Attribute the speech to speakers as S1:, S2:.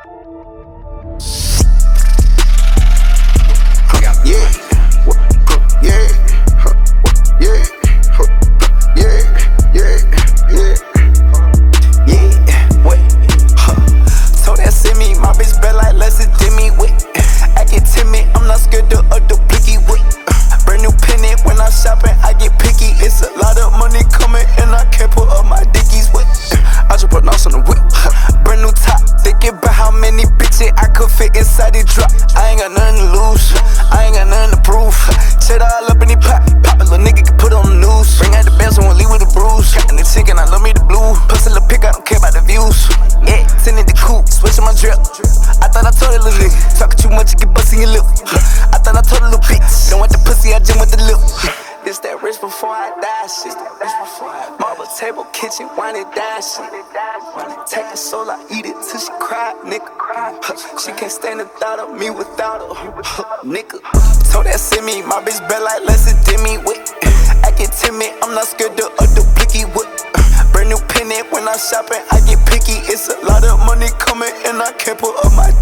S1: Inside the drop, I ain't got nothing to lose, I ain't got nothing to prove. Shit all up in the pot, pop a little nigga can put on the news. Bring out the best one, leave with a bruise. Got the chicken, I love me the blue. Pussy little pick, I don't care about the views. Yeah, sending the coupe, switching my drip. I thought I told a little nigga, talking too much, you get busting your lip. I thought I told a little bitch, don't want the pussy, I just want the lip. It's that rich before I die shit. Marble table, kitchen, wine and dine shit. Take her soul, I eat it till she cry, nigga. She can't stand the thought of me without her, nigga. Told that send me, my bitch bad like Leslie did me with. Acting timid, I'm not scared of the blicky whip. Brand new penny, when I'm shopping, I get picky. It's a lot of money coming and I can't put up my